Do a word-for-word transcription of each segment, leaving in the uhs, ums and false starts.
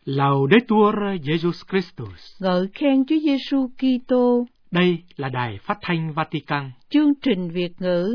Laudetur Jesus Christus. Ngợi khen Chúa Giêsu Kitô. Đây là Đài Phát thanh Vatican. Chương trình Việt ngữ.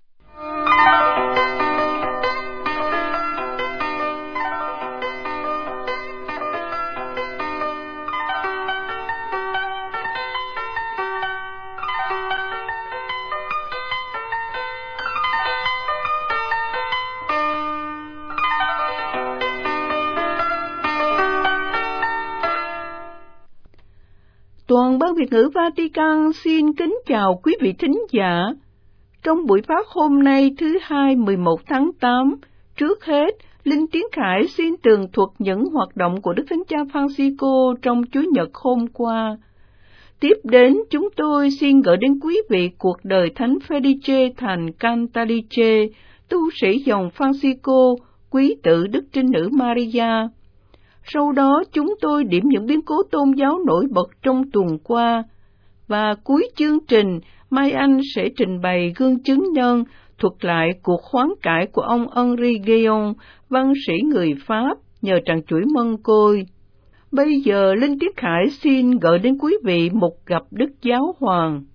Toàn ban Việt ngữ Vatican xin kính chào quý vị thính giả. Trong buổi phát hôm nay thứ hai mười một tháng tám, trước hết, Linh Tiến Khải xin tường thuật những hoạt động của Đức Thánh Cha Francisco trong Chủ nhật hôm qua. Tiếp đến, chúng tôi xin gửi đến quý vị cuộc đời Thánh Felice thành Cantalice, tu sĩ dòng Francisco, quý tử Đức Trinh Nữ Maria. Sau đó chúng tôi điểm những biến cố tôn giáo nổi bật trong tuần qua. Và cuối chương trình, Mai Anh sẽ trình bày gương chứng nhân, thuật lại cuộc hoán cải của ông Henri Guéon, văn sĩ người Pháp, nhờ tràng chuỗi mân côi. Bây giờ, Linh Tiết Khải xin gửi đến quý vị một gặp Đức Giáo Hoàng.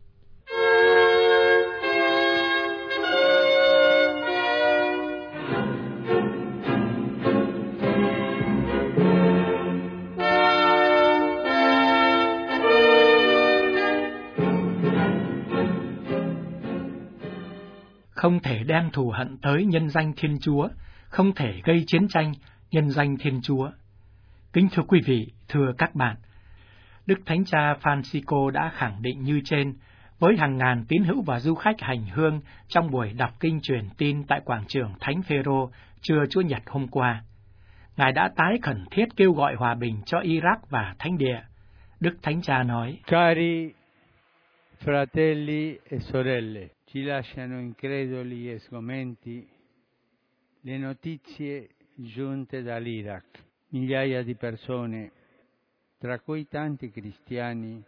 Không thể đem thù hận tới nhân danh Thiên Chúa, không thể gây chiến tranh nhân danh Thiên Chúa. Kính thưa quý vị, thưa các bạn, Đức Thánh Cha Francisco đã khẳng định như trên, với hàng ngàn tín hữu và du khách hành hương trong buổi đọc kinh truyền tin tại quảng trường Thánh Phêrô trưa Chủ nhật hôm qua. Ngài đã tái khẩn thiết kêu gọi hòa bình cho Iraq và Thánh Địa. Đức Thánh Cha nói: Cari fratelli e sorelle, ci lasciano increduli e sgomenti le notizie giunte dall'Iraq. Migliaia di persone, tra cui tanti cristiani,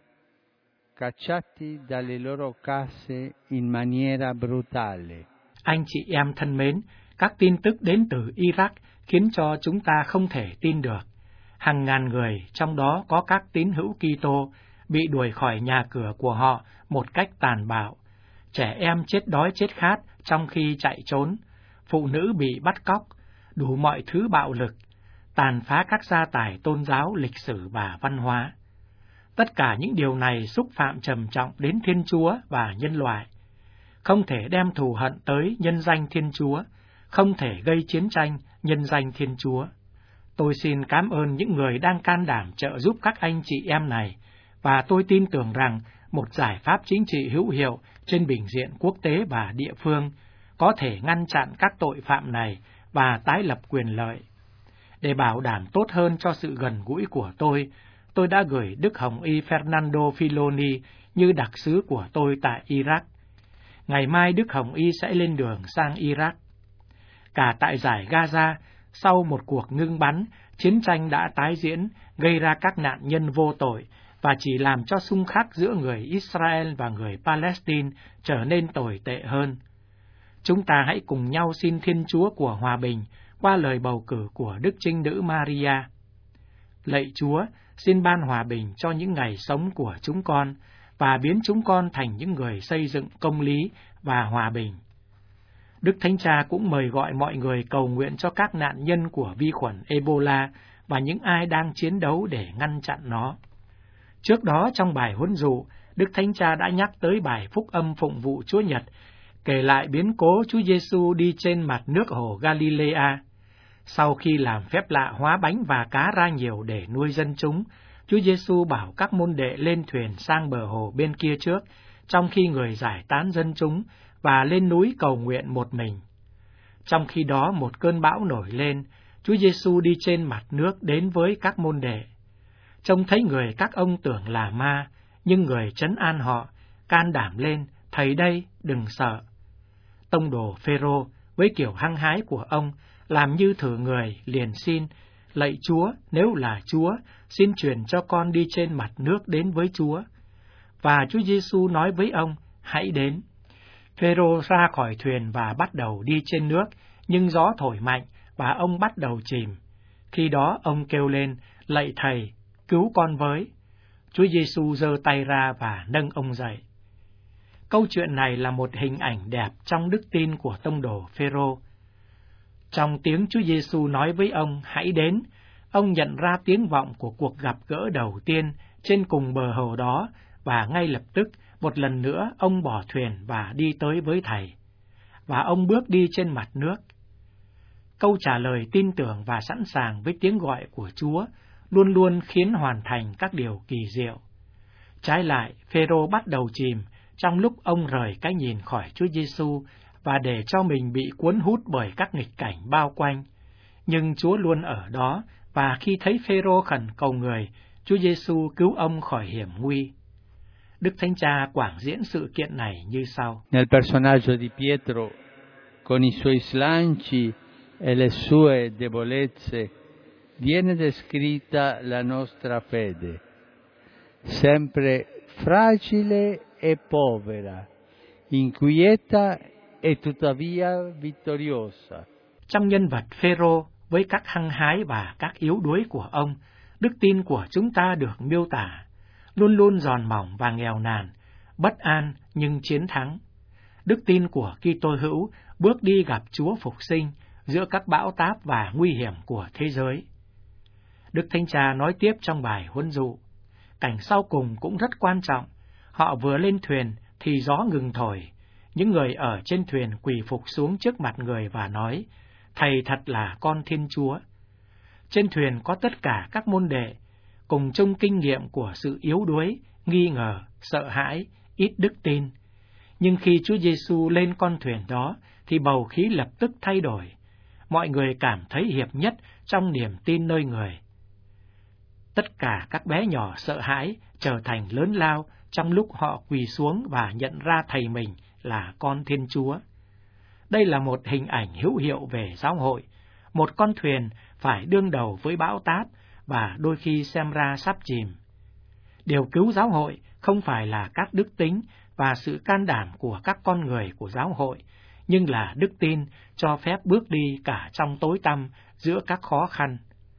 cacciati dalle loro case in maniera brutale. Anh chị em thân mến, các tin tức đến từ Iraq khiến cho chúng ta không thể tin được. Hàng ngàn người, trong đó có các tín hữu Kitô, bị đuổi khỏi nhà cửa của họ một cách tàn bạo. Trẻ em chết đói chết khát trong khi chạy trốn, phụ nữ bị bắt cóc, đủ mọi thứ bạo lực, tàn phá các gia tài tôn giáo, lịch sử và văn hóa. Tất cả những điều này xúc phạm trầm trọng đến Thiên Chúa và nhân loại. Không thể đem thù hận tới nhân danh Thiên Chúa, không thể gây chiến tranh nhân danh Thiên Chúa. Tôi xin cảm ơn những người đang can đảm trợ giúp các anh chị em này, và tôi tin tưởng rằng một giải pháp chính trị hữu hiệu trên bình diện quốc tế và địa phương có thể ngăn chặn các tội phạm này và tái lập quyền lợi. Để bảo đảm tốt hơn cho sự gần gũi của tôi, tôi đã gửi Đức Hồng Y Fernando Filoni như đặc sứ của tôi tại Iraq. Ngày mai Đức Hồng Y sẽ lên đường sang Iraq. Cả tại giải Gaza, sau một cuộc ngưng bắn, chiến tranh đã tái diễn, gây ra các nạn nhân vô tội, và chỉ làm cho xung khắc giữa người Israel và người Palestine trở nên tồi tệ hơn. Chúng ta hãy cùng nhau xin Thiên Chúa của hòa bình qua lời bầu cử của Đức Trinh Nữ Maria. Lạy Chúa, xin ban hòa bình cho những ngày sống của chúng con và biến chúng con thành những người xây dựng công lý và hòa bình. Đức Thánh Cha cũng mời gọi mọi người cầu nguyện cho các nạn nhân của vi khuẩn Ebola và những ai đang chiến đấu để ngăn chặn nó. Trước đó trong bài huấn dụ, Đức Thánh Cha đã nhắc tới bài phúc âm phụng vụ Chúa Nhật, kể lại biến cố Chúa Giêsu đi trên mặt nước hồ Galilea. Sau khi làm phép lạ hóa bánh và cá ra nhiều để nuôi dân chúng, Chúa Giêsu bảo các môn đệ lên thuyền sang bờ hồ bên kia trước, trong khi người giải tán dân chúng và lên núi cầu nguyện một mình. Trong khi đó một cơn bão nổi lên, Chúa Giêsu đi trên mặt nước đến với các môn đệ. Trông thấy người các ông tưởng là ma, nhưng người trấn an họ, can đảm lên, thầy đây, đừng sợ. Tông đồ Phêrô với kiểu hăng hái của ông, làm như thử người, liền xin: lạy Chúa, nếu là Chúa, xin truyền cho con đi trên mặt nước đến với Chúa. Và Chúa Giêsu nói với ông: hãy đến. Phêrô ra khỏi thuyền và bắt đầu đi trên nước, nhưng gió thổi mạnh và ông bắt đầu chìm. Khi đó ông kêu lên, lạy Thầy, cứu con với. Chúa Giêsu giơ tay ra và nâng ông dậy. Câu chuyện này là một hình ảnh đẹp trong đức tin của tông đồ Phêrô. Trong tiếng Chúa Giêsu nói với ông, hãy đến, ông nhận ra tiếng vọng của cuộc gặp gỡ đầu tiên trên cùng bờ hồ đó, và ngay lập tức, một lần nữa, ông bỏ thuyền và đi tới với Thầy. Và ông bước đi trên mặt nước. Câu trả lời tin tưởng và sẵn sàng với tiếng gọi của Chúa luôn luôn khiến hoàn thành các điều kỳ diệu. Trái lại, Phêrô bắt đầu chìm trong lúc ông rời cái nhìn khỏi Chúa Giêsu và để cho mình bị cuốn hút bởi các nghịch cảnh bao quanh. Nhưng Chúa luôn ở đó, và khi thấy Phêrô khẩn cầu người, Chúa Giêsu cứu ông khỏi hiểm nguy. Đức Thánh Cha quảng diễn sự kiện này như sau. Nel personaggio di Pietro, con i suoi slanci e le sue debolezze, viene descritta la nostra fede, sempre fragile e povera, inquieta e tuttavia vittoriosa. Trong nhân vật Phêrô, với các hăng hái và các yếu đuối của ông, đức tin của chúng ta được miêu tả, luôn luôn giòn mỏng và nghèo nàn, bất an nhưng chiến thắng. Đức tin của Kitô hữu bước đi gặp Chúa Phục Sinh giữa các bão táp và nguy hiểm của thế giới. Đức Thánh Cha nói tiếp trong bài huấn dụ, cảnh sau cùng cũng rất quan trọng. Họ vừa lên thuyền thì gió ngừng thổi. Những người ở trên thuyền quỳ phục xuống trước mặt người và nói, Thầy thật là con Thiên Chúa. Trên thuyền có tất cả các môn đệ, cùng chung kinh nghiệm của sự yếu đuối, nghi ngờ, sợ hãi, ít đức tin. Nhưng khi Chúa Giêsu lên con thuyền đó, thì bầu khí lập tức thay đổi. Mọi người cảm thấy hiệp nhất trong niềm tin nơi người. Tất cả các bé nhỏ sợ hãi trở thành lớn lao trong lúc họ quỳ xuống và nhận ra Thầy mình là con Thiên Chúa. Đây là một hình ảnh hữu hiệu về giáo hội. Một con thuyền phải đương đầu với bão táp và đôi khi xem ra sắp chìm. Điều cứu giáo hội không phải là các đức tính và sự can đảm của các con người của giáo hội, nhưng là đức tin cho phép bước đi cả trong tối tăm giữa các khó khăn.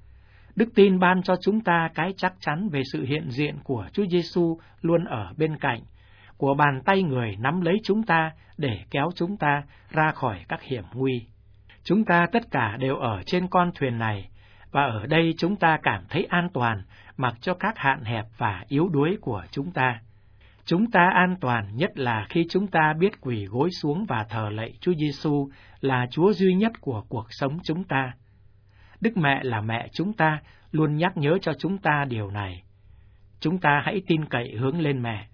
Đức tin ban cho chúng ta cái chắc chắn về sự hiện diện của Chúa Giêsu luôn ở bên cạnh, của bàn tay người nắm lấy chúng ta để kéo chúng ta ra khỏi các hiểm nguy. Chúng ta tất cả đều ở trên con thuyền này, và ở đây chúng ta cảm thấy an toàn mặc cho các hạn hẹp và yếu đuối của chúng ta. Chúng ta an toàn nhất là khi chúng ta biết quỳ gối xuống và thờ lạy Chúa Giêsu là Chúa duy nhất của cuộc sống chúng ta. Đức Mẹ là mẹ chúng ta luôn nhắc nhớ cho chúng ta điều này. Chúng ta hãy tin cậy hướng lên mẹ.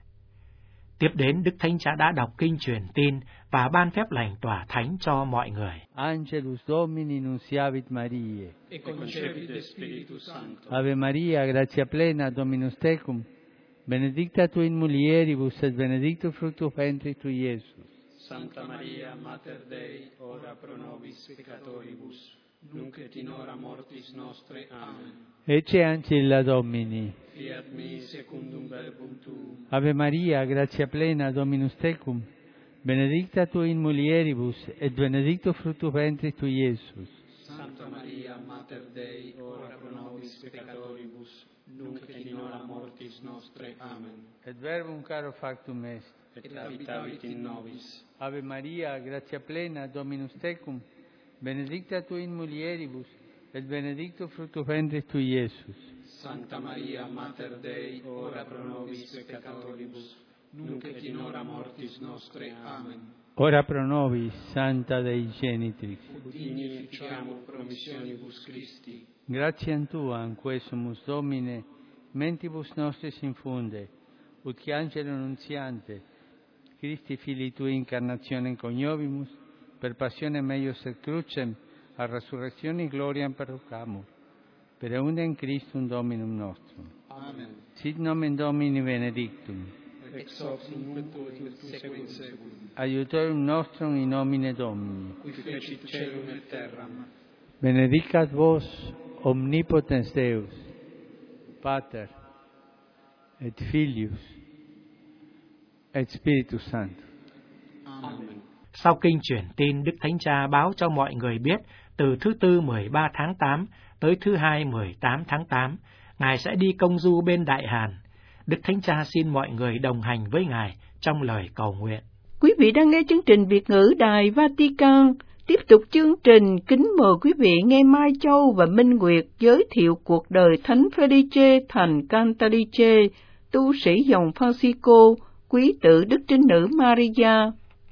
Tiếp đến, Đức Thánh Cha đã đọc kinh truyền tin và ban phép lành tỏa thánh cho mọi người. Angelus Domini nunciavit Mariae. E concepit Spiritus Sancto. Ave Maria, gratia plena, Dominus tecum, benedicta tu in mulieribus et benedictus fructus ventris tui, Iesus. Santa Maria, Mater Dei, ora pro nobis peccatoribus, nunc et in hora mortis nostre. Amen. Ecce ancilla Domini. Fiat mi secundum verbum tuum. Ave Maria, gratia plena, Dominus tecum, benedicta tu in mulieribus et benedictus fructus ventris tui, Iesus. Santa Maria, Mater Dei, ora pro nobis peccatoribus, nunc et in hora mortis nostre. Amen. Et verbum caro factum est. Et habitavit in nobis. Ave Maria, gratia plena, Dominus tecum, benedicta tu in mulieribus et benedictus fructus ventris tui, Iesus. Santa Maria, Mater Dei, ora pro nobis peccatoribus, nunc et in hora mortis nostre. Amen. Ora pro nobis, Santa Dei Genitrix. Ut digni ficiamur promissionibus Christi. Gratiam Tuam, quae sumus Domine, mentibus nostris infunde, ut che angelo nuntiante, Christi Filii Tui incarnationem coniovimus, per passionem meius et crucem, a resurrectione gloriam perducamur, per eundem Christum Dominum nostrum. Amen. Sit nomen Domini benedictum. Ex hoc nunc et in seculum seculum. Aiutorium nostrum in nomine Domini. Qui fecit caelum et terram. Benedicat vos omnipotens Deus, Pater, et Filius, et Spiritus Sanctus. Amen. Sau kinh truyền tin, Đức Thánh Cha báo cho mọi người biết từ thứ Tư mười ba tháng tám tới thứ Hai mười tám tháng tám, Ngài sẽ đi công du bên Đại Hàn. Đức Thánh Cha xin mọi người đồng hành với Ngài trong lời cầu nguyện. Quý vị đang nghe chương trình Việt ngữ Đài Vatican. Tiếp tục chương trình, kính mời quý vị nghe Mai Châu và Minh Nguyệt giới thiệu cuộc đời Thánh Felice thành Cantalice, tu sĩ dòng Francisco, quý tử Đức Trinh Nữ Maria.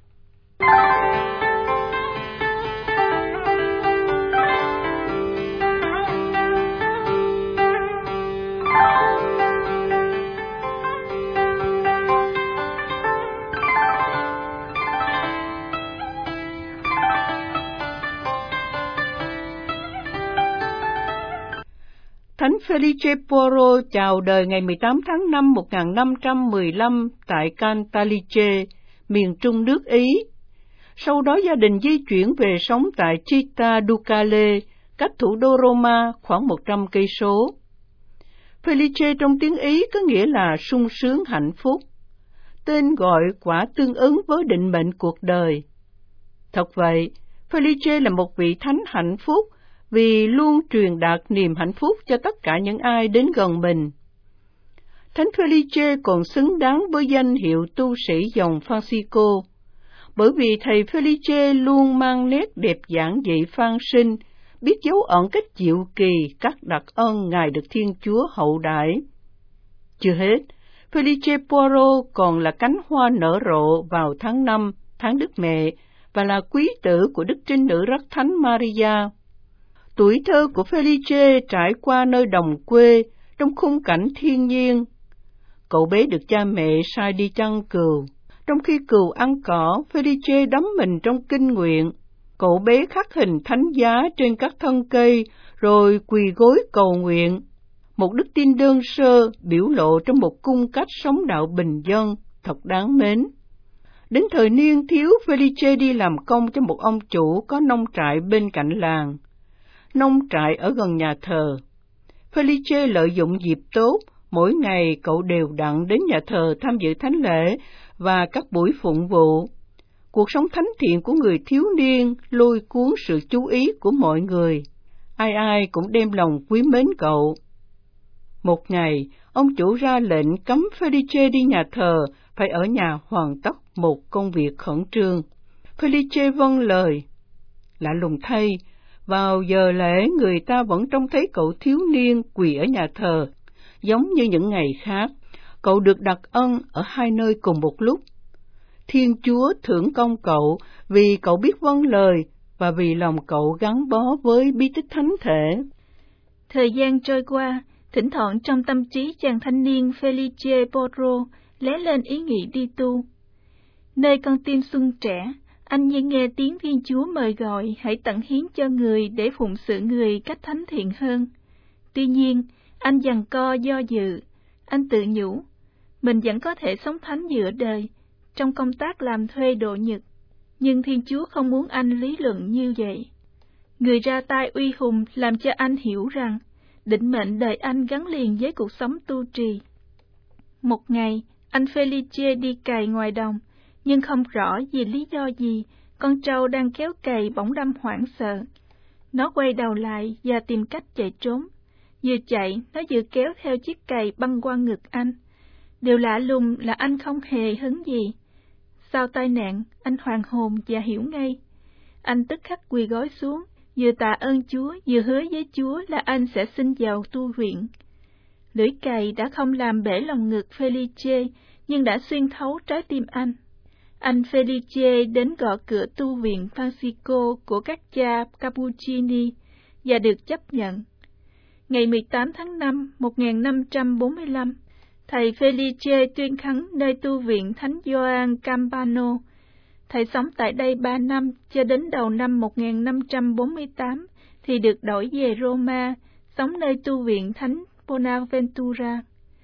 Thánh Felice Porro chào đời ngày mười tám tháng năm một nghìn năm trăm mười lăm tại Cantalice, miền trung nước Ý. Sau đó gia đình di chuyển về sống tại Città Ducale, cách thủ đô Roma khoảng một trăm cây số. Felice trong tiếng Ý có nghĩa là sung sướng hạnh phúc. Tên gọi quả tương ứng với định mệnh cuộc đời. Thật vậy, Felice là một vị thánh hạnh phúc, vì luôn truyền đạt niềm hạnh phúc cho tất cả những ai đến gần mình. Thánh Felice còn xứng đáng với danh hiệu tu sĩ dòng Francisco, bởi vì thầy Felice luôn mang nét đẹp giản dị phan sinh, biết dấu ẩn cách diệu kỳ các đặc ân Ngài được Thiên Chúa hậu đãi. Chưa hết, Felice Porro còn là cánh hoa nở rộ vào tháng năm, tháng Đức Mẹ, và là quý tử của Đức Trinh Nữ Rất Thánh Maria. Tuổi thơ của Felice trải qua nơi đồng quê, trong khung cảnh thiên nhiên. Cậu bé được cha mẹ sai đi chăn cừu. Trong khi cừu ăn cỏ, Felice đắm mình trong kinh nguyện. Cậu bé khắc hình thánh giá trên các thân cây, rồi quỳ gối cầu nguyện. Một đức tin đơn sơ, biểu lộ trong một cung cách sống đạo bình dân, thật đáng mến. Đến thời niên thiếu, Felice đi làm công cho một ông chủ có nông trại bên cạnh làng. Nông trại ở gần nhà thờ. Felice lợi dụng dịp tốt, mỗi ngày cậu đều đặn đến nhà thờ tham dự thánh lễ và các buổi phụng vụ. Cuộc sống thánh thiện của người thiếu niên lôi cuốn sự chú ý của mọi người. Ai ai cũng đem lòng quý mến cậu. Một ngày, ông chủ ra lệnh cấm Felice đi nhà thờ, phải ở nhà hoàn tất một công việc khẩn trương. Felice vâng lời. Lạ lùng thay, vào giờ lễ người ta vẫn trông thấy cậu thiếu niên quỳ ở nhà thờ. Giống như những ngày khác, cậu được đặc ân ở hai nơi cùng một lúc. Thiên Chúa thưởng công cậu vì cậu biết vâng lời và vì lòng cậu gắn bó với bí tích thánh thể. Thời gian trôi qua, thỉnh thoảng trong tâm trí chàng thanh niên Felice Porro lóe lên ý nghĩ đi tu. Nơi con tim xuân trẻ, anh như nghe tiếng Thiên Chúa mời gọi hãy tận hiến cho người để phụng sự người cách thánh thiện hơn. Tuy nhiên, anh giằng co do dự, anh tự nhủ, mình vẫn có thể sống thánh giữa đời, trong công tác làm thuê độ nhật, nhưng Thiên Chúa không muốn anh lý luận như vậy. Người ra tay uy hùng làm cho anh hiểu rằng, định mệnh đời anh gắn liền với cuộc sống tu trì. Một ngày, anh Felice đi cày ngoài đồng, nhưng không rõ vì lý do gì, con trâu đang kéo cày bỗng đâm hoảng sợ. Nó quay đầu lại và tìm cách chạy trốn. Vừa chạy, nó vừa kéo theo chiếc cày băng qua ngực anh. Điều lạ lùng là anh không hề hấn gì. Sau tai nạn, anh hoàn hồn và hiểu ngay. Anh tức khắc quỳ gối xuống, vừa tạ ơn Chúa, vừa hứa với Chúa là anh sẽ xin vào tu viện. Lưỡi cày đã không làm bể lòng ngực Felice, nhưng đã xuyên thấu trái tim anh. Anh Felice đến gõ cửa tu viện Francisco của các cha Cappuccini và được chấp nhận. Ngày mười tám tháng năm một nghìn năm trăm bốn mươi lăm, thầy Felice tuyên khấn nơi tu viện Thánh Gioan Campano. Thầy sống tại đây ba năm cho đến đầu năm một nghìn năm trăm bốn mươi tám thì được đổi về Roma, sống nơi tu viện Thánh Bonaventura.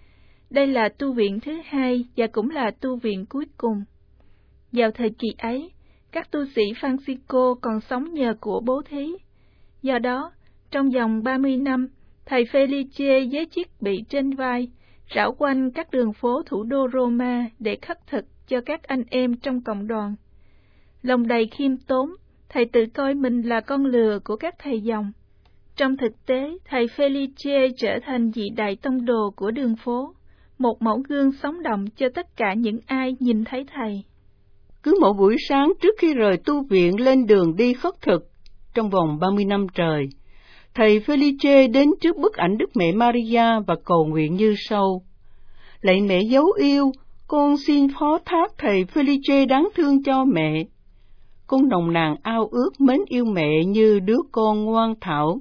Đây là tu viện thứ hai và cũng là tu viện cuối cùng. Vào thời kỳ ấy, các tu sĩ Francisco còn sống nhờ của bố thí. Do đó, trong vòng ba mươi năm, thầy Felice với chiếc bị trên vai, rảo quanh các đường phố thủ đô Roma để khất thực cho các anh em trong cộng đoàn. Lòng đầy khiêm tốn, thầy tự coi mình là con lừa của các thầy dòng. Trong thực tế, thầy Felice trở thành vị đại tông đồ của đường phố, một mẫu gương sống động cho tất cả những ai nhìn thấy thầy. Cứ mỗi buổi sáng trước khi rời tu viện lên đường đi khất thực, trong vòng ba mươi năm trời, thầy Felice đến trước bức ảnh Đức Mẹ Maria và cầu nguyện như sau: Lạy mẹ dấu yêu, con xin phó thác thầy Felice đáng thương cho mẹ. Con nồng nàn ao ước mến yêu mẹ như đứa con ngoan thảo.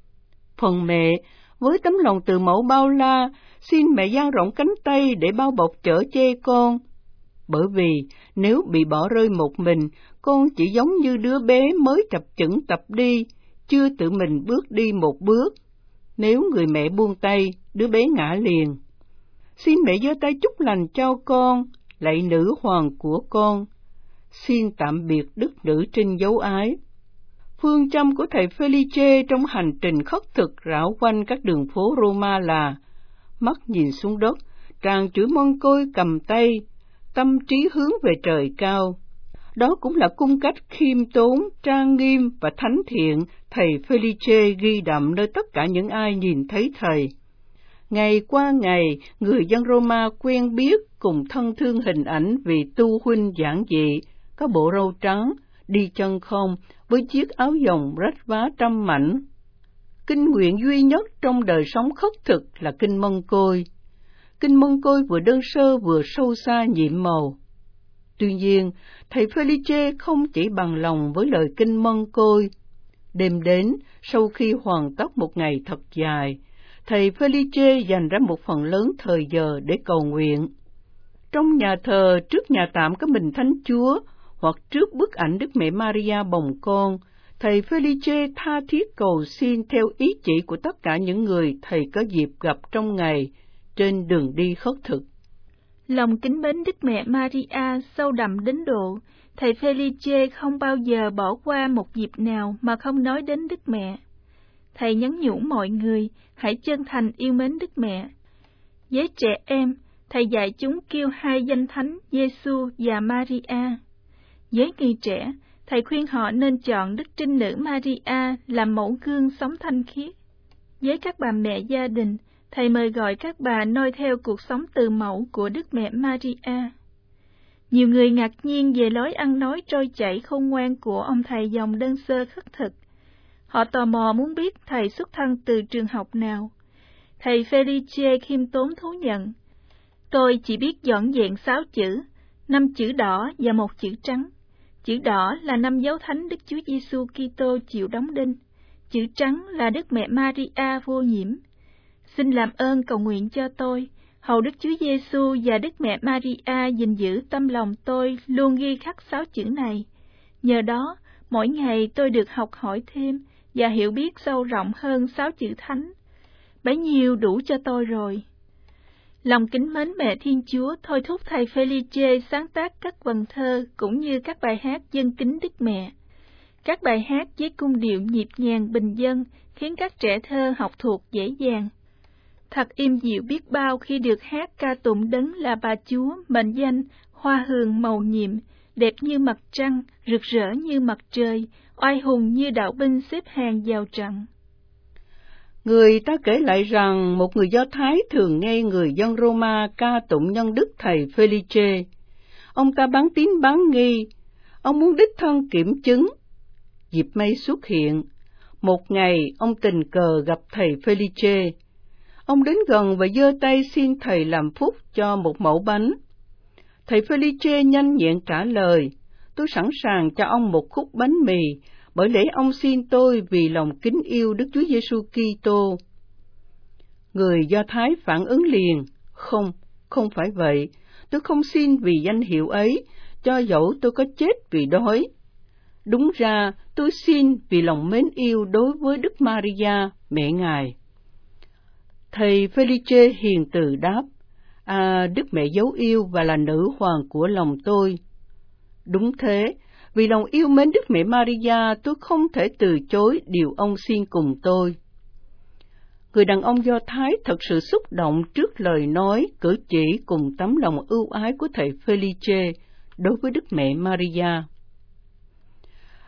Phần mẹ, với tấm lòng từ mẫu bao la, xin mẹ dang rộng cánh tay để bao bọc chở che con. Bởi vì nếu bị bỏ rơi một mình, con chỉ giống như đứa bé mới chập chững tập đi, chưa tự mình bước đi một bước. Nếu người mẹ buông tay, đứa bé ngã liền. Xin mẹ giơ tay chúc lành cho con, lạy nữ hoàng của con. Xin tạm biệt đức nữ trinh dấu ái. Phương châm của thầy Felice trong hành trình khất thực rảo quanh các đường phố Roma là: mắt nhìn xuống đất, tràng chữ mân côi cầm tay, tâm trí hướng về trời cao. Đó cũng là cung cách khiêm tốn, trang nghiêm và thánh thiện thầy Felice ghi đậm nơi tất cả những ai nhìn thấy thầy. Ngày qua ngày, người dân Roma quen biết cùng thân thương hình ảnh vị tu huynh giản dị, có bộ râu trắng, đi chân không, với chiếc áo dòng rách vá trăm mảnh. Kinh nguyện duy nhất trong đời sống khất thực là kinh Mân Côi. Kinh Mân Côi vừa đơn sơ vừa sâu xa nhiệm màu. Tuy nhiên, thầy Felice không chỉ bằng lòng với lời kinh Mân Côi. Đêm đến, sau khi hoàn tất một ngày thật dài, thầy Felice dành ra một phần lớn thời giờ để cầu nguyện. Trong nhà thờ trước nhà tạm có mình Thánh Chúa, hoặc trước bức ảnh Đức Mẹ Maria bồng con, thầy Felice tha thiết cầu xin theo ý chỉ của tất cả những người thầy có dịp gặp trong ngày, trên đường đi khất thực. Lòng kính mến Đức Mẹ Maria sâu đậm đến độ, thầy Felice không bao giờ bỏ qua một dịp nào mà không nói đến Đức Mẹ. Thầy nhắn nhủ mọi người, hãy chân thành yêu mến Đức Mẹ. Với trẻ em, thầy dạy chúng kêu hai danh thánh Giêsu và Maria. Với người trẻ, thầy khuyên họ nên chọn Đức Trinh Nữ Maria làm mẫu gương sống thanh khiết. Với các bà mẹ gia đình, thầy mời gọi các bà noi theo cuộc sống từ mẫu của Đức Mẹ Maria. Nhiều người ngạc nhiên về lối ăn nói trôi chảy khôn ngoan của ông thầy dòng đơn sơ khất thực. Họ tò mò muốn biết thầy xuất thân từ trường học nào. Thầy Felice khiêm tốn thú nhận: Tôi chỉ biết dọn dẹn sáu chữ, năm chữ đỏ và một chữ trắng. Chữ đỏ là năm dấu thánh Đức Chúa Giêsu Kitô chịu đóng đinh. Chữ trắng là Đức Mẹ Maria vô nhiễm. Xin làm ơn cầu nguyện cho tôi, hầu Đức Chúa Giêsu và Đức Mẹ Maria gìn giữ tâm lòng tôi luôn ghi khắc sáu chữ này. Nhờ đó, mỗi ngày tôi được học hỏi thêm và hiểu biết sâu rộng hơn sáu chữ thánh. Bấy nhiêu đủ cho tôi rồi. Lòng kính mến Mẹ Thiên Chúa thôi thúc thầy Felice sáng tác các vần thơ cũng như các bài hát dâng kính Đức Mẹ. Các bài hát với cung điệu nhịp nhàng bình dân khiến các trẻ thơ học thuộc dễ dàng. Thật im dịu biết bao khi được hát ca tụng đấng là Bà Chúa mệnh danh hoa hương màu nhiệm, đẹp như mặt trăng, rực rỡ như mặt trời, oai hùng như đạo binh xếp hàng vào trận. Người ta kể lại rằng một người Do Thái thường nghe người dân Roma ca tụng nhân đức thầy Felice. Ông ta bán tín bán nghi, ông muốn đích thân kiểm chứng. Dịp may xuất hiện, một ngày ông tình cờ gặp thầy Felice. Ông đến gần và giơ tay xin thầy làm phúc cho một mẩu bánh. Thầy Felice nhanh nhẹn trả lời: Tôi sẵn sàng cho ông một khúc bánh mì, bởi lẽ ông xin tôi vì lòng kính yêu Đức Chúa Giêsu Kitô. Người Do Thái phản ứng liền: Không, không phải vậy. Tôi không xin vì danh hiệu ấy, cho dẫu tôi có chết vì đói. Đúng ra, tôi xin vì lòng mến yêu đối với Đức Maria, mẹ Ngài. Thầy Felice hiền từ đáp: À, Đức Mẹ dấu yêu và là nữ hoàng của lòng tôi. Đúng thế, vì lòng yêu mến Đức Mẹ Maria, tôi không thể từ chối điều ông xin cùng tôi. Người đàn ông Do Thái thật sự xúc động trước lời nói, cử chỉ cùng tấm lòng ưu ái của thầy Felice đối với Đức Mẹ Maria.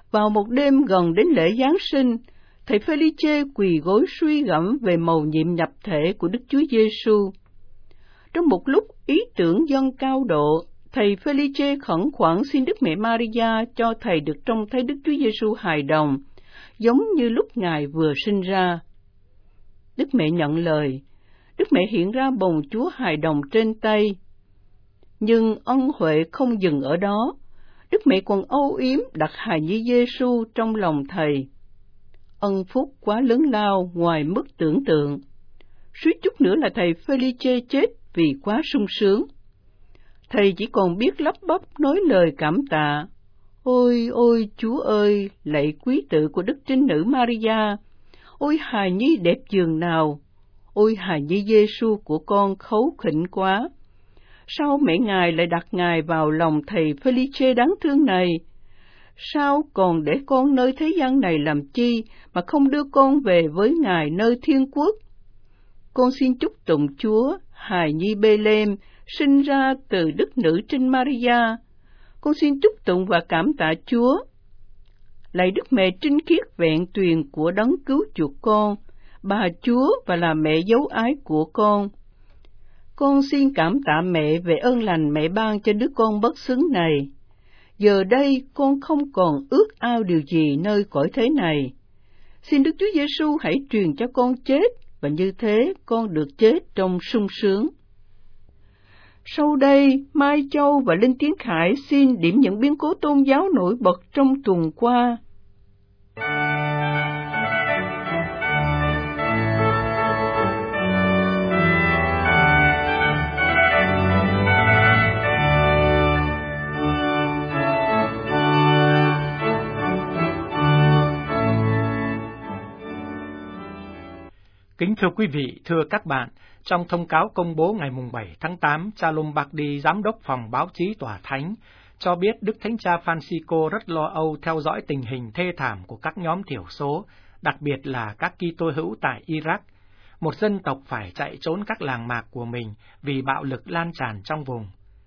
Vào một đêm gần đến lễ Giáng sinh, thầy Felice quỳ gối suy gẫm về mầu nhiệm nhập thể của Đức Chúa Giêsu. Trong một lúc ý tưởng dâng cao độ, thầy Felice khẩn khoản xin Đức Mẹ Maria cho thầy được trông thấy Đức Chúa Giêsu hài đồng, giống như lúc Ngài vừa sinh ra. Đức Mẹ nhận lời, Đức Mẹ hiện ra bồng Chúa hài đồng trên tay. Nhưng ân huệ không dừng ở đó, Đức Mẹ còn âu yếm đặt hài nhi Giêsu trong lòng thầy. Ân phúc quá lớn lao ngoài mức tưởng tượng. Suýt chút nữa là thầy Felice chết vì quá sung sướng. Thầy chỉ còn biết lắp bắp nói lời cảm tạ. Ôi, ôi, Chúa ơi, lạy quý tự của Đức Trinh Nữ Maria! Ôi, hài nhi đẹp dường nào! Ôi, hài nhi Giêsu của con khấu khỉnh quá! Sao mẹ Ngài lại đặt Ngài vào lòng thầy Felice đáng thương này? Sao còn để con nơi thế gian này làm chi mà không đưa con về với Ngài nơi thiên quốc? Con xin chúc tụng Chúa, hài nhi Bê-lêm, sinh ra từ Đức Nữ Trinh Maria. Con xin chúc tụng và cảm tạ Chúa. Lạy Đức Mẹ trinh khiết vẹn tuyền của đấng cứu chuộc con, bà Chúa và là mẹ dấu ái của con. Con xin cảm tạ mẹ về ơn lành mẹ ban cho đứa con bất xứng này. Giờ đây con không còn ước ao điều gì nơi cõi thế này. Xin Đức Chúa Giêsu hãy truyền cho con chết, và như thế con được chết trong sung sướng. Sau đây, Mai Châu và Linh Tiến Khải xin điểm những biến cố tôn giáo nổi bật trong tuần qua. Kính thưa quý vị, thưa các bạn, trong thông cáo công bố ngày bảy tháng tám, cha Lombardi, giám đốc phòng báo chí Tòa Thánh, cho biết Đức Thánh Cha Francisco rất lo âu theo dõi tình hình thê thảm của các nhóm thiểu số, đặc biệt là các Kitô hữu tại Iraq, một dân tộc phải chạy trốn các làng mạc của mình vì bạo lực lan tràn trong vùng.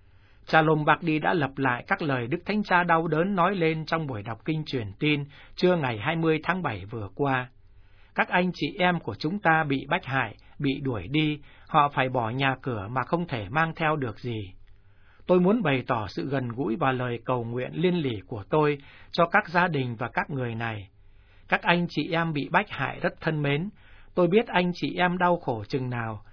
Cha Lombardi đã lặp lại các lời Đức Thánh Cha đau đớn nói lên trong buổi đọc kinh truyền tin trưa ngày hai mươi tháng bảy vừa qua. Các anh chị em của chúng ta bị bách hại, bị đuổi đi, họ phải bỏ nhà cửa mà không thể mang theo được gì. Tôi muốn bày tỏ sự gần gũi và lời cầu nguyện liên lỉ của tôi cho các gia đình và các người này. Các anh chị em bị bách hại rất thân mến, tôi biết anh chị em đau khổ chừng nào.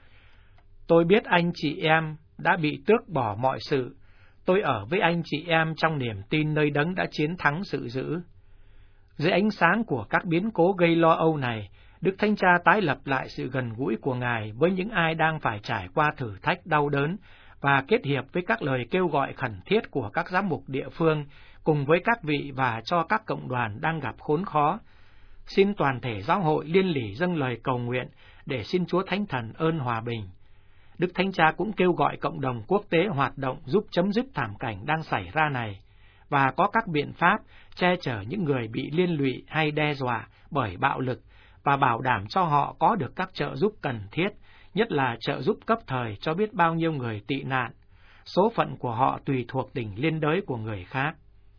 Tôi biết anh chị em đã bị tước bỏ mọi sự. Tôi ở với anh chị em trong niềm tin nơi đấng đã chiến thắng sự dữ. Dưới ánh sáng của các biến cố gây lo âu này, Đức Thánh Cha tái lập lại sự gần gũi của Ngài với những ai đang phải trải qua thử thách đau đớn và kết hiệp với các lời kêu gọi khẩn thiết của các giám mục địa phương cùng với các vị và cho các cộng đoàn đang gặp khốn khó. Xin toàn thể giáo hội liên lỉ dâng lời cầu nguyện để xin Chúa Thánh Thần ơn hòa bình. Đức Thánh Cha cũng kêu gọi cộng đồng quốc tế hoạt động giúp chấm dứt thảm cảnh đang xảy ra này, và có các biện pháp che chở những người bị liên lụy hay đe dọa bởi bạo lực và bảo đảm cho họ có được các trợ giúp cần thiết, nhất là trợ giúp cấp thời cho biết bao nhiêu người tị nạn. Số phận của họ tùy thuộc tình liên đới của người khác.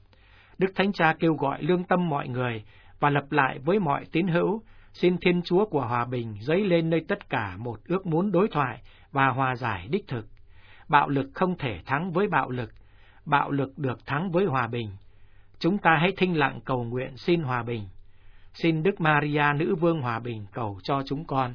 Đức Thánh Cha kêu gọi lương tâm mọi người và lặp lại với mọi tín hữu, xin Thiên Chúa của hòa bình dấy lên nơi tất cả một ước muốn đối thoại và hòa giải đích thực. Bạo lực không thể thắng với bạo lực, bạo lực được thắng với hòa bình. Chúng ta hãy thinh lặng cầu nguyện xin hòa bình. Xin Đức Maria Nữ Vương Hòa Bình cầu cho chúng con.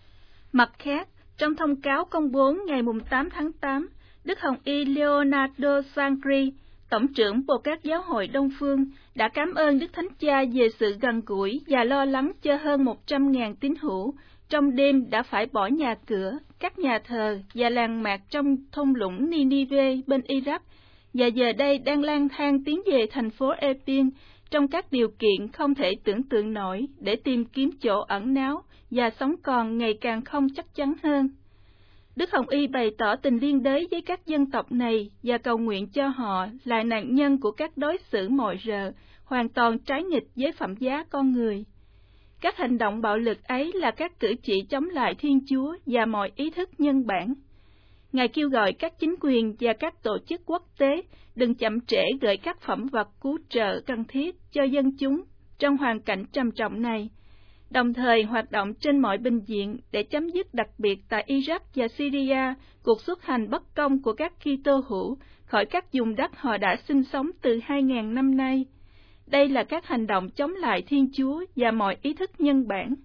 Mặt khác, trong thông cáo công bố ngày tám tháng tám, Đức Hồng Y Leonardo Sangri, Tổng trưởng Bộ các Giáo hội Đông Phương, đã cảm ơn Đức Thánh Cha về sự gần gũi và lo lắng cho hơn một trăm nghìn tín hữu trong đêm đã phải bỏ nhà cửa, các nhà thờ và làng mạc trong thung lũng Ninive bên Iraq, và giờ đây đang lang thang tiến về thành phố Erbil trong các điều kiện không thể tưởng tượng nổi để tìm kiếm chỗ ẩn náu và sống còn ngày càng không chắc chắn hơn. Đức Hồng Y bày tỏ tình liên đới với các dân tộc này và cầu nguyện cho họ là nạn nhân của các đối xử mọi rợ, hoàn toàn trái nghịch với phẩm giá con người. Các hành động bạo lực ấy là các cử chỉ chống lại Thiên Chúa và mọi ý thức nhân bản. Ngài kêu gọi các chính quyền và các tổ chức quốc tế đừng chậm trễ gửi các phẩm vật cứu trợ cần thiết cho dân chúng trong hoàn cảnh trầm trọng này, đồng thời hoạt động trên mọi bình diện để chấm dứt đặc biệt tại Iraq và Syria cuộc xuất hành bất công của các Kitô hữu khỏi các vùng đất họ đã sinh sống từ hai nghìn năm nay. Đây là các hành động chống lại Thiên Chúa và mọi ý thức nhân bản.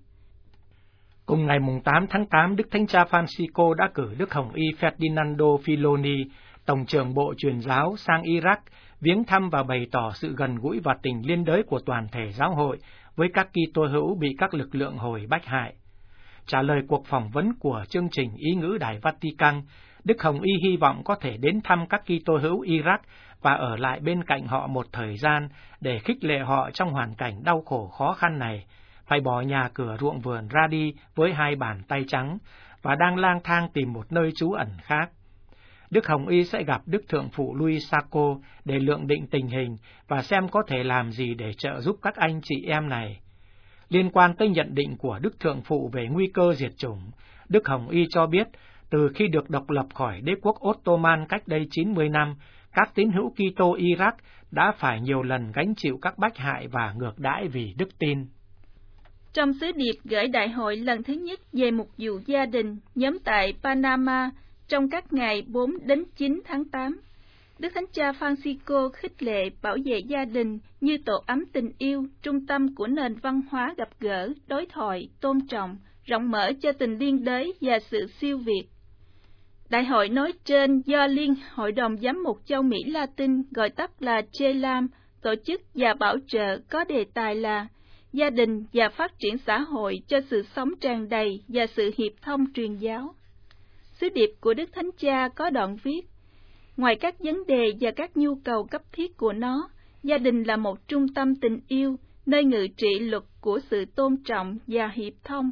Cùng ngày tám tháng tám, Đức Thánh Cha Francisco đã cử Đức Hồng Y Ferdinando Filoni, Tổng trưởng Bộ Truyền giáo sang Iraq, viếng thăm và bày tỏ sự gần gũi và tình liên đới của toàn thể giáo hội với các Kitô hữu bị các lực lượng Hồi bách hại. Trả lời cuộc phỏng vấn của chương trình Ý ngữ Đài Vatican, Đức Hồng Y hy vọng có thể đến thăm các Kitô hữu Iraq và ở lại bên cạnh họ một thời gian để khích lệ họ trong hoàn cảnh đau khổ khó khăn này, phải bỏ nhà cửa ruộng vườn ra đi với hai bàn tay trắng và đang lang thang tìm một nơi trú ẩn khác. Đức Hồng Y sẽ gặp Đức Thượng phụ Luis Sacco để lượng định tình hình và xem có thể làm gì để trợ giúp các anh chị em này. Liên quan tới nhận định của Đức Thượng phụ về nguy cơ diệt chủng, Đức Hồng Y cho biết từ khi được độc lập khỏi đế quốc Ottoman cách đây chín mươi năm, các tín hữu Kitô Iraq đã phải nhiều lần gánh chịu các bách hại và ngược đãi vì đức tin. Trong sứ điệp gửi đại hội lần thứ nhất về mục vụ gia đình nhóm tại Panama trong các ngày bốn đến chín tháng tám, Đức Thánh Cha Francisco khích lệ bảo vệ gia đình như tổ ấm tình yêu, trung tâm của nền văn hóa gặp gỡ, đối thoại, tôn trọng, rộng mở cho tình liên đới và sự siêu việt. Đại hội nói trên do Liên Hội đồng Giám mục châu Mỹ Latin, gọi tắt là chê lờ a em, tổ chức và bảo trợ có đề tài là Gia đình và phát triển xã hội cho sự sống tràn đầy và sự hiệp thông truyền giáo. Sứ điệp của Đức Thánh Cha có đoạn viết, ngoài các vấn đề và các nhu cầu cấp thiết của nó, gia đình là một trung tâm tình yêu, nơi ngự trị luật của sự tôn trọng và hiệp thông,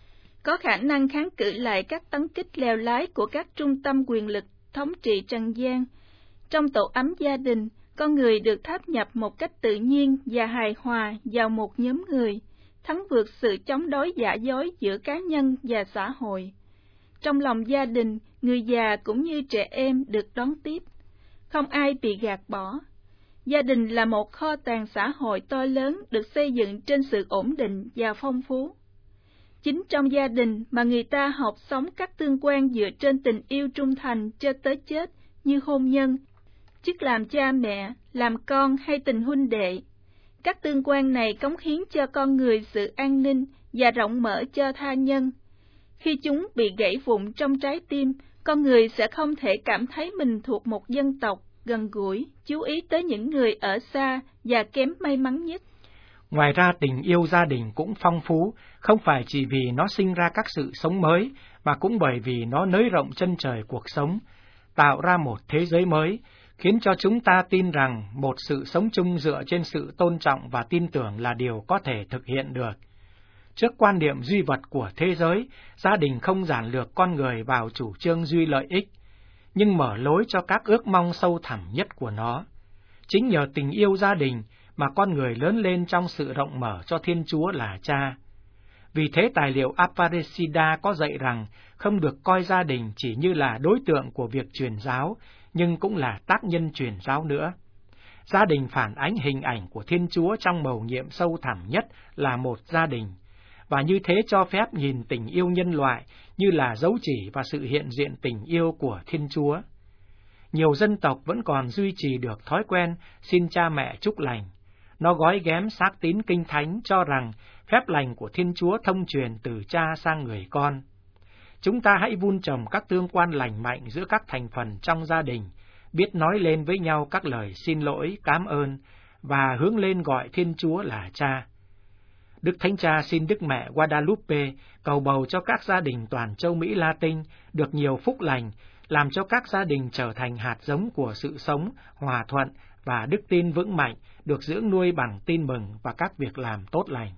có khả năng kháng cự lại các tấn kích lèo lái của các trung tâm quyền lực thống trị trần gian. Trong tổ ấm gia đình, con người được tháp nhập một cách tự nhiên và hài hòa vào một nhóm người, thắng vượt sự chống đối giả dối giữa cá nhân và xã hội. Trong lòng gia đình, người già cũng như trẻ em được đón tiếp, không ai bị gạt bỏ. Gia đình là một kho tàng xã hội to lớn được xây dựng trên sự ổn định và phong phú. Chính trong gia đình mà người ta học sống các tương quan dựa trên tình yêu trung thành cho tới chết như hôn nhân, chức làm cha mẹ, làm con hay tình huynh đệ. Các tương quan này cống hiến cho con người sự an ninh và rộng mở cho tha nhân. Khi chúng bị gãy vụn trong trái tim, con người sẽ không thể cảm thấy mình thuộc một dân tộc, gần gũi, chú ý tới những người ở xa và kém may mắn nhất. Ngoài ra, tình yêu gia đình cũng phong phú, không phải chỉ vì nó sinh ra các sự sống mới, mà cũng bởi vì nó nới rộng chân trời cuộc sống, tạo ra một thế giới mới, khiến cho chúng ta tin rằng một sự sống chung dựa trên sự tôn trọng và tin tưởng là điều có thể thực hiện được. Trước quan niệm duy vật của thế giới, gia đình không giản lược con người vào chủ trương duy lợi ích, nhưng mở lối cho các ước mong sâu thẳm nhất của nó. Chính nhờ tình yêu gia đình mà con người lớn lên trong sự rộng mở cho Thiên Chúa là Cha. Vì thế tài liệu Aparecida có dạy rằng không được coi gia đình chỉ như là đối tượng của việc truyền giáo, nhưng cũng là tác nhân truyền giáo nữa. Gia đình phản ánh hình ảnh của Thiên Chúa trong mầu nhiệm sâu thẳm nhất là một gia đình, và như thế cho phép nhìn tình yêu nhân loại như là dấu chỉ và sự hiện diện tình yêu của Thiên Chúa. Nhiều dân tộc vẫn còn duy trì được thói quen xin cha mẹ chúc lành. Nó gói ghém xác tín kinh thánh cho rằng phép lành của Thiên Chúa thông truyền từ cha sang người con. Chúng ta hãy vun trồng các tương quan lành mạnh giữa các thành phần trong gia đình, biết nói lên với nhau các lời xin lỗi, cảm ơn, và hướng lên gọi Thiên Chúa là Cha. Đức Thánh Cha xin Đức Mẹ Guadalupe cầu bầu cho các gia đình toàn châu Mỹ Latin được nhiều phúc lành, làm cho các gia đình trở thành hạt giống của sự sống, hòa thuận và đức tin vững mạnh, được dưỡng nuôi bằng tin mừng và các việc làm tốt lành.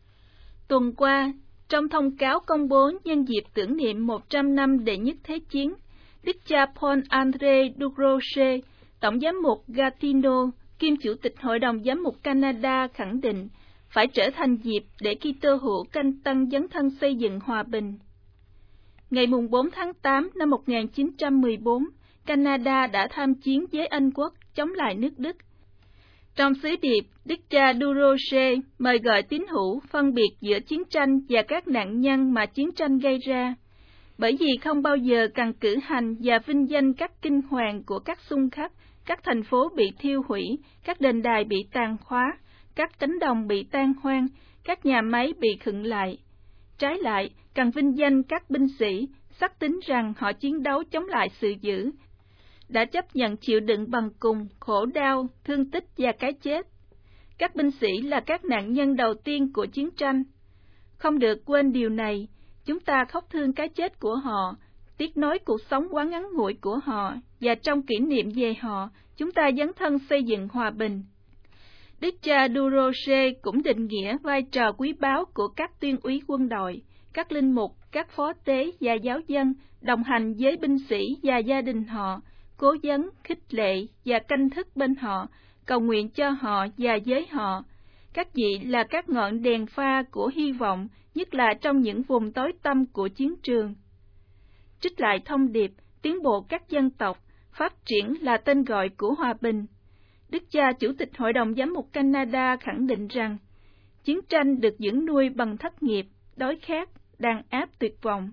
Tuần qua, trong thông cáo công bố nhân dịp tưởng niệm một trăm năm đệ nhất Thế chiến, Đức cha Paul André Durocher, Tổng giám mục Gatineau, kiêm Chủ tịch Hội đồng Giám mục Canada khẳng định phải trở thành dịp để Kitô hữu canh tân dấn thân xây dựng hòa bình. ngày bốn tháng tám năm một nghìn chín trăm mười bốn, Canada đã tham chiến với Anh quốc chống lại nước Đức. Trong sứ điệp, Đức cha Durocher mời gọi tín hữu phân biệt giữa chiến tranh và các nạn nhân mà chiến tranh gây ra, bởi vì không bao giờ cần cử hành và vinh danh các kinh hoàng của các xung khắc, các thành phố bị thiêu hủy, các đền đài bị tàn phá, các cánh đồng bị tan hoang, các nhà máy bị khựng lại. Trái lại, cần vinh danh các binh sĩ, xác tín rằng họ chiến đấu chống lại sự dữ, đã chấp nhận chịu đựng bằng cùng, khổ đau, thương tích và cái chết. Các binh sĩ là các nạn nhân đầu tiên của chiến tranh. Không được quên điều này, chúng ta khóc thương cái chết của họ, tiếc nối cuộc sống quá ngắn ngủi của họ, và trong kỷ niệm về họ, chúng ta dấn thân xây dựng hòa bình. Đức cha Durocher cũng định nghĩa vai trò quý báu của các tuyên úy quân đội, các linh mục, các phó tế và giáo dân đồng hành với binh sĩ và gia đình họ, cố vấn, khích lệ và canh thức bên họ, cầu nguyện cho họ và với họ. Các vị là các ngọn đèn pha của hy vọng, nhất là trong những vùng tối tăm của chiến trường. Trích lại thông điệp, tiến bộ các dân tộc, phát triển là tên gọi của hòa bình. Đức cha Chủ tịch Hội đồng Giám mục Canada khẳng định rằng, chiến tranh được dưỡng nuôi bằng thất nghiệp, đói khát, đàn áp tuyệt vọng.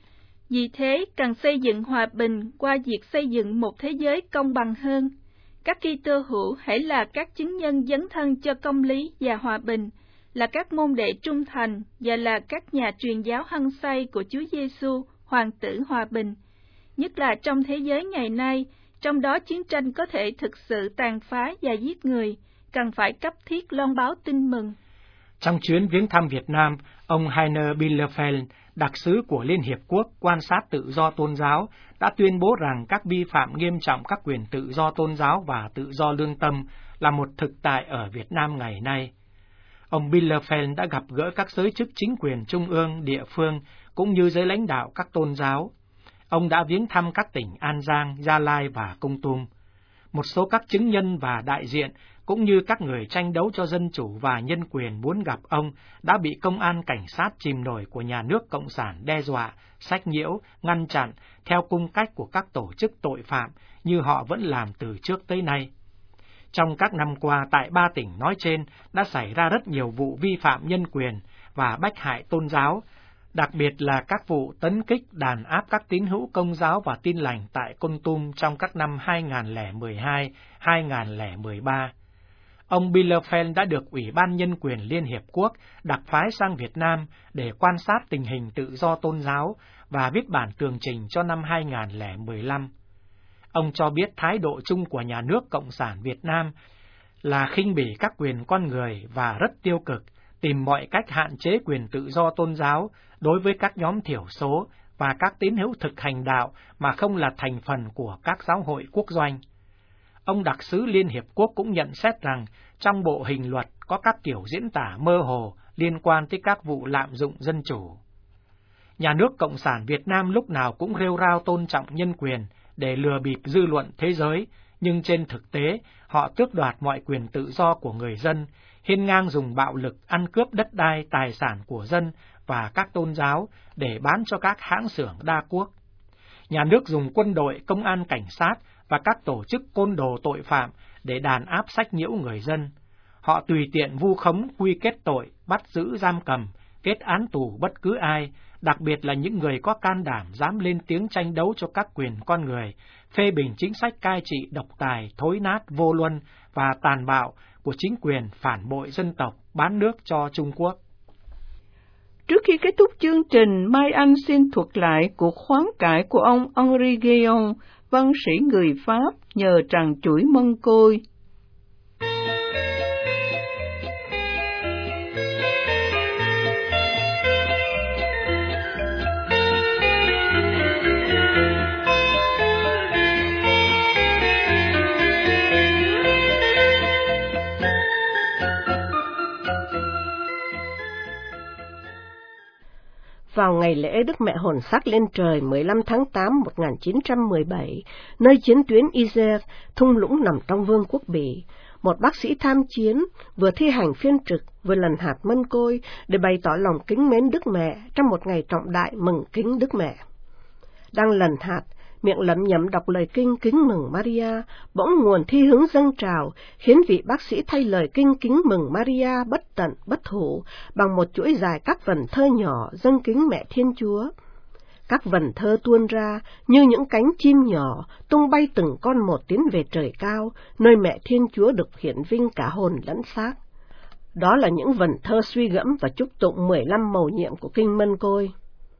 Vì thế, cần xây dựng hòa bình qua việc xây dựng một thế giới công bằng hơn. Các Kitô hữu hãy là các chứng nhân dấn thân cho công lý và hòa bình, là các môn đệ trung thành và là các nhà truyền giáo hăng say của Chúa Giêsu, Hoàng tử hòa bình. Nhất là trong thế giới ngày nay, trong đó chiến tranh có thể thực sự tàn phá và giết người, cần phải cấp thiết loan báo tin mừng. Trong chuyến viếng thăm Việt Nam, ông Heiner Bielefeld, đặc sứ của Liên Hiệp Quốc quan sát tự do tôn giáo, đã tuyên bố rằng các vi phạm nghiêm trọng các quyền tự do tôn giáo và tự do lương tâm là một thực tại ở Việt Nam ngày nay. Ông Bielefeld đã gặp gỡ các giới chức chính quyền trung ương, địa phương, cũng như giới lãnh đạo các tôn giáo. Ông đã viếng thăm các tỉnh An Giang, Gia Lai và Kon Tum. Một số các chứng nhân và đại diện, cũng như các người tranh đấu cho dân chủ và nhân quyền muốn gặp ông, đã bị công an cảnh sát chìm nổi của nhà nước Cộng sản đe dọa, sách nhiễu, ngăn chặn, theo cung cách của các tổ chức tội phạm, như họ vẫn làm từ trước tới nay. Trong các năm qua, tại ba tỉnh nói trên, đã xảy ra rất nhiều vụ vi phạm nhân quyền và bách hại tôn giáo, đặc biệt là các vụ tấn kích đàn áp các tín hữu Công giáo và Tin lành tại Kon Tum trong các năm hai nghìn không trăm mười hai đến hai nghìn không trăm mười ba. Ông Bielefeld đã được Ủy ban Nhân quyền Liên Hiệp Quốc đặc phái sang Việt Nam để quan sát tình hình tự do tôn giáo và viết bản tường trình cho năm hai nghìn không trăm mười lăm. Ông cho biết thái độ chung của nhà nước Cộng sản Việt Nam là khinh bỉ các quyền con người và rất tiêu cực, tìm mọi cách hạn chế quyền tự do tôn giáo đối với các nhóm thiểu số và các tín hữu thực hành đạo mà không là thành phần của các giáo hội quốc doanh. Ông đặc sứ Liên Hiệp Quốc cũng nhận xét rằng trong bộ hình luật có các kiểu diễn tả mơ hồ liên quan tới các vụ lạm dụng dân chủ. Nhà nước Cộng sản Việt Nam lúc nào cũng rêu rao tôn trọng nhân quyền để lừa bịp dư luận thế giới, nhưng trên thực tế họ tước đoạt mọi quyền tự do của người dân, hiên ngang dùng bạo lực ăn cướp đất đai, tài sản của dân và các tôn giáo để bán cho các hãng xưởng đa quốc. Nhà nước dùng quân đội, công an, cảnh sát và các tổ chức côn đồ tội phạm để đàn áp sách nhiễu người dân. Họ tùy tiện vu khống, quy kết tội, bắt giữ giam cầm, kết án tù bất cứ ai, đặc biệt là những người có can đảm dám lên tiếng tranh đấu cho các quyền con người, phê bình chính sách cai trị độc tài, thối nát, vô luân và tàn bạo của chính quyền phản bội dân tộc, bán nước cho Trung Quốc. Trước khi kết thúc chương trình, Mai Anh xin thuật lại cuộc khoán cải của ông Henri Guéon, văn sĩ người Pháp, nhờ tràng chuỗi mân côi. Vào ngày lễ Đức Mẹ Hồn Xác lên trời mười lăm tháng tám một nghìn chín trăm mười bảy, nơi chiến tuyến Isère, thung lũng nằm trong Vương quốc Bỉ, một bác sĩ tham chiến vừa thi hành phiên trực vừa lần hạt mân côi để bày tỏ lòng kính mến Đức Mẹ trong một ngày trọng đại mừng kính Đức Mẹ. đang lần hạt, miệng lẩm nhẩm đọc lời kinh kính mừng Maria, bỗng nguồn thi hứng dâng trào, khiến vị bác sĩ thay lời kinh kính mừng Maria bất tận, bất hủ, bằng một chuỗi dài các vần thơ nhỏ dâng kính mẹ Thiên Chúa. Các vần thơ tuôn ra như những cánh chim nhỏ, tung bay từng con một tiến về trời cao, nơi mẹ Thiên Chúa được hiển vinh cả hồn lẫn xác. Đó là những vần thơ suy gẫm và chúc tụng mười lăm mầu nhiệm của kinh Mân Côi.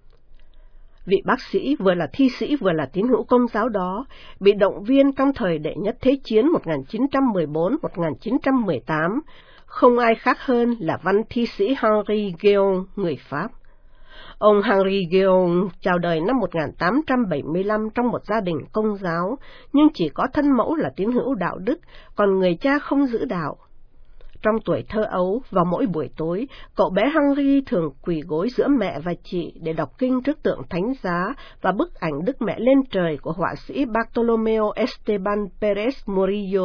Vị bác sĩ vừa là thi sĩ vừa là tín hữu Công giáo đó, bị động viên trong thời đệ nhất thế chiến một nghìn chín trăm mười bốn đến một nghìn chín trăm mười tám, không ai khác hơn là văn thi sĩ Henri Guéon, người Pháp. Ông Henri Guéon chào đời năm một nghìn tám trăm bảy mươi lăm trong một gia đình Công giáo, nhưng chỉ có thân mẫu là tín hữu đạo đức, còn người cha không giữ đạo. Trong tuổi thơ ấu, vào mỗi buổi tối, cậu bé Henri thường quỳ gối giữa mẹ và chị để đọc kinh trước tượng thánh giá và bức ảnh Đức Mẹ lên trời của họa sĩ Bartolomeo Esteban Pérez Murillo.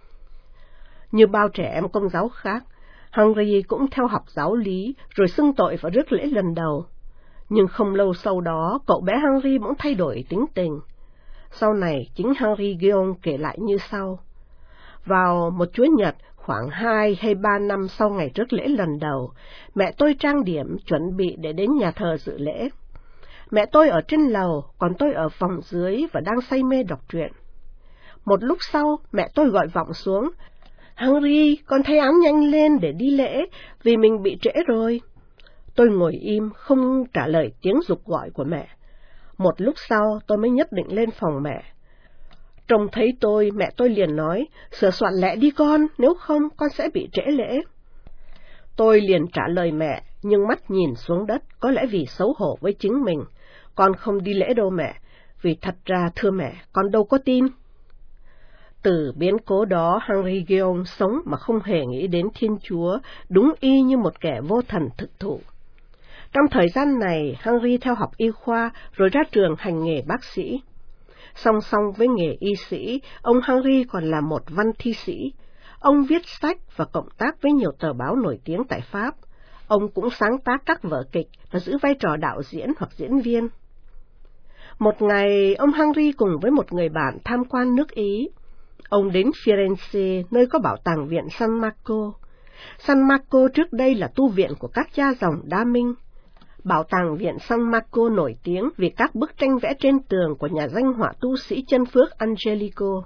Như bao trẻ em Công giáo khác, Henri cũng theo học giáo lý, rồi xưng tội và rước lễ lần đầu. Nhưng không lâu sau đó, cậu bé Henri bỗng thay đổi tính tình. Sau này, chính Henri Guéon kể lại như sau. Vào một Chúa Nhật, khoảng hai hay ba năm sau ngày rước lễ lần đầu, mẹ tôi trang điểm chuẩn bị để đến nhà thờ dự lễ. Mẹ tôi ở trên lầu, còn tôi ở phòng dưới và đang say mê đọc truyện. Một lúc sau, mẹ tôi gọi vọng xuống. Henri, con thay áo nhanh lên để đi lễ, vì mình bị trễ rồi. Tôi ngồi im, không trả lời tiếng giục gọi của mẹ. Một lúc sau, tôi mới nhất định lên phòng mẹ. Trông thấy tôi, mẹ tôi liền nói, sửa soạn lẹ đi con, nếu không con sẽ bị trễ lễ. Tôi liền trả lời mẹ, nhưng mắt nhìn xuống đất, có lẽ vì xấu hổ với chính mình. Con không đi lễ đâu mẹ, vì thật ra thưa mẹ, con đâu có tin. Từ biến cố đó, Henri Guéon sống mà không hề nghĩ đến Thiên Chúa, đúng y như một kẻ vô thần thực thụ. Trong thời gian này, Henri theo học y khoa, rồi ra trường hành nghề bác sĩ. Song song với nghề y sĩ, ông Henri còn là một văn thi sĩ. Ông viết sách và cộng tác với nhiều tờ báo nổi tiếng tại Pháp. Ông cũng sáng tác các vở kịch và giữ vai trò đạo diễn hoặc diễn viên. Một ngày, ông Henri cùng với một người bạn tham quan nước Ý. Ông đến Firenze, nơi có bảo tàng viện San Marco. San Marco trước đây là tu viện của các cha dòng Đa Minh. Bảo tàng viện San Marco nổi tiếng vì các bức tranh vẽ trên tường của nhà danh họa tu sĩ chân phước Angelico.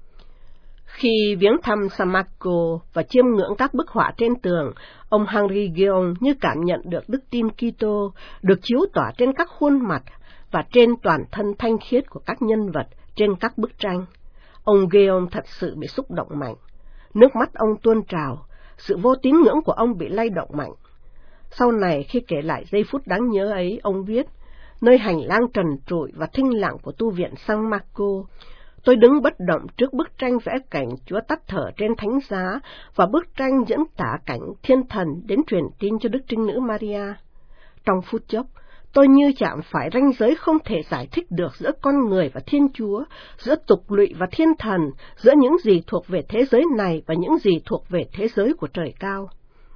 Khi viếng thăm San Marco và chiêm ngưỡng các bức họa trên tường, ông Henri Guéon như cảm nhận được đức tin Kitô được chiếu tỏa trên các khuôn mặt và trên toàn thân thanh khiết của các nhân vật trên các bức tranh. Ông Guéon thật sự bị xúc động mạnh. Nước mắt ông tuôn trào, sự vô tín ngưỡng của ông bị lay động mạnh. Sau này khi kể lại giây phút đáng nhớ ấy, ông viết, nơi hành lang trần trụi và thinh lặng của tu viện San Marco, tôi đứng bất động trước bức tranh vẽ cảnh Chúa tắt thở trên thánh giá và bức tranh diễn tả cảnh thiên thần đến truyền tin cho Đức Trinh Nữ Maria. Trong phút chốc, tôi như chạm phải ranh giới không thể giải thích được giữa con người và Thiên Chúa, giữa tục lụy và thiên thần, giữa những gì thuộc về thế giới này và những gì thuộc về thế giới của trời cao.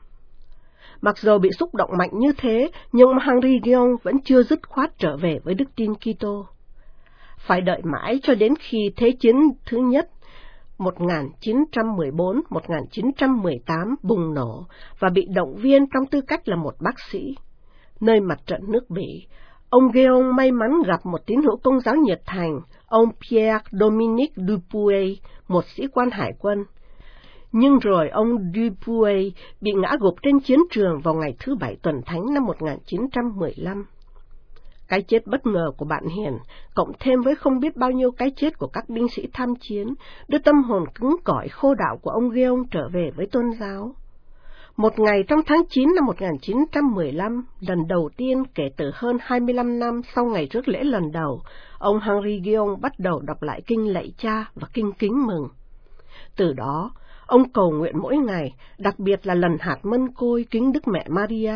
Mặc dù bị xúc động mạnh như thế, nhưng Henri Guéon vẫn chưa dứt khoát trở về với đức tin Kitô. Phải đợi mãi cho đến khi Thế chiến thứ nhất một nghìn chín trăm mười bốn đến một nghìn chín trăm mười tám bùng nổ và bị động viên trong tư cách là một bác sĩ. Nơi mặt trận nước Bỉ, ông Guéon may mắn gặp một tín hữu Công giáo nhiệt thành, ông Pierre Dominique Dupuy, một sĩ quan hải quân. Nhưng rồi ông Dupuy bị ngã gục trên chiến trường vào ngày thứ Bảy tuần Thánh năm một nghìn chín trăm mười lăm. Cái chết bất ngờ của bạn Hiền, cộng thêm với không biết bao nhiêu cái chết của các binh sĩ tham chiến, đưa tâm hồn cứng cỏi khô đạo của ông Guéon trở về với tôn giáo. Một ngày trong tháng chín năm một nghìn chín trăm mười lăm, lần đầu tiên kể từ hơn hai mươi lăm năm sau ngày rước lễ lần đầu, ông Henri Guéon bắt đầu đọc lại kinh Lạy Cha và kinh Kính Mừng. Từ đó, ông cầu nguyện mỗi ngày, đặc biệt là lần hạt mân côi kính Đức Mẹ Maria.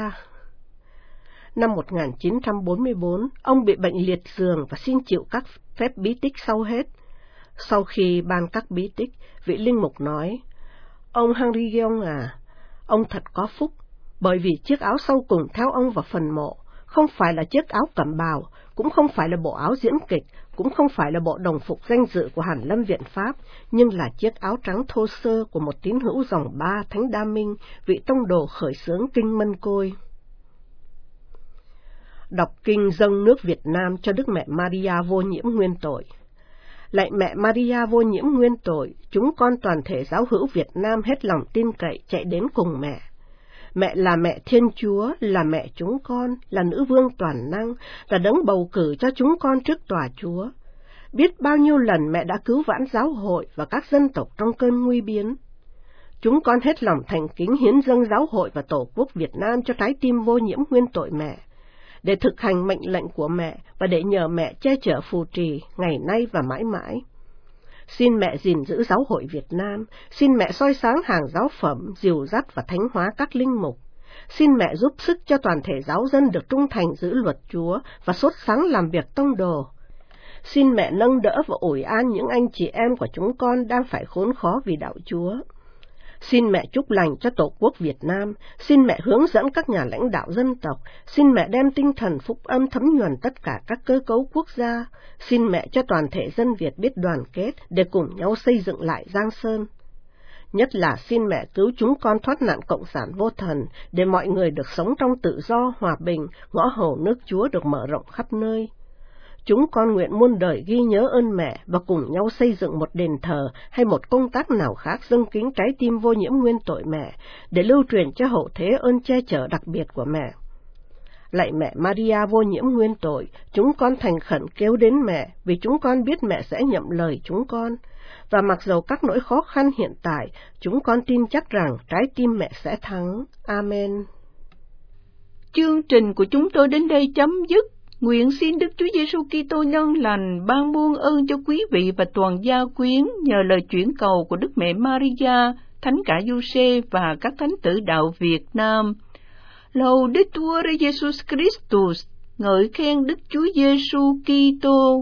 Năm một nghìn chín trăm bốn mươi bốn, ông bị bệnh liệt giường và xin chịu các phép bí tích sau hết. Sau khi ban các bí tích, vị linh mục nói, ông Henri Guéon à, ông thật có phúc, bởi vì chiếc áo sau cùng theo ông vào phần mộ, không phải là chiếc áo cẩm bào, cũng không phải là bộ áo diễn kịch, cũng không phải là bộ đồng phục danh dự của Hàn Lâm Viện Pháp, nhưng là chiếc áo trắng thô sơ của một tín hữu dòng ba Thánh Đa Minh, vị tông đồ khởi xướng kinh Mân Côi. Đọc kinh dâng nước Việt Nam cho Đức Mẹ Maria vô nhiễm nguyên tội. Lạy Mẹ Maria vô nhiễm nguyên tội, chúng con toàn thể giáo hữu Việt Nam hết lòng tin cậy chạy đến cùng mẹ. Mẹ là mẹ Thiên Chúa, là mẹ chúng con, là nữ vương toàn năng, là đấng bầu cử cho chúng con trước tòa Chúa. Biết bao nhiêu lần mẹ đã cứu vãn giáo hội và các dân tộc trong cơn nguy biến. Chúng con hết lòng thành kính hiến dâng giáo hội và Tổ quốc Việt Nam cho trái tim vô nhiễm nguyên tội mẹ, để thực hành mệnh lệnh của mẹ và để nhờ mẹ che chở phù trì ngày nay và mãi mãi. Xin mẹ gìn giữ giáo hội Việt Nam, xin mẹ soi sáng hàng giáo phẩm, dìu dắt và thánh hóa các linh mục. Xin mẹ giúp sức cho toàn thể giáo dân được trung thành giữ luật Chúa và sốt sáng làm việc tông đồ. Xin mẹ nâng đỡ và ủi an những anh chị em của chúng con đang phải khốn khó vì đạo Chúa. Xin mẹ chúc lành cho Tổ quốc Việt Nam, xin mẹ hướng dẫn các nhà lãnh đạo dân tộc, xin mẹ đem tinh thần phúc âm thấm nhuần tất cả các cơ cấu quốc gia, xin mẹ cho toàn thể dân Việt biết đoàn kết để cùng nhau xây dựng lại Giang Sơn. Nhất là xin mẹ cứu chúng con thoát nạn cộng sản vô thần, để mọi người được sống trong tự do, hòa bình, ngõ hầu nước Chúa được mở rộng khắp nơi. Chúng con nguyện muôn đời ghi nhớ ơn mẹ và cùng nhau xây dựng một đền thờ hay một công tác nào khác dâng kính trái tim vô nhiễm nguyên tội mẹ, để lưu truyền cho hậu thế ơn che chở đặc biệt của mẹ. Lạy Mẹ Maria vô nhiễm nguyên tội, chúng con thành khẩn kêu đến mẹ, vì chúng con biết mẹ sẽ nhậm lời chúng con. Và mặc dầu các nỗi khó khăn hiện tại, chúng con tin chắc rằng trái tim mẹ sẽ thắng. Amen. Chương trình của chúng tôi đến đây chấm dứt. Nguyện xin Đức Chúa Giêsu Kitô nhân lành ban muôn ơn cho quý vị và toàn gia quyến nhờ lời chuyển cầu của Đức Mẹ Maria, Thánh Cả Giuse và các thánh tử đạo Việt Nam. Laudetur Jesus Christus, ngợi khen Đức Chúa Giêsu Kitô.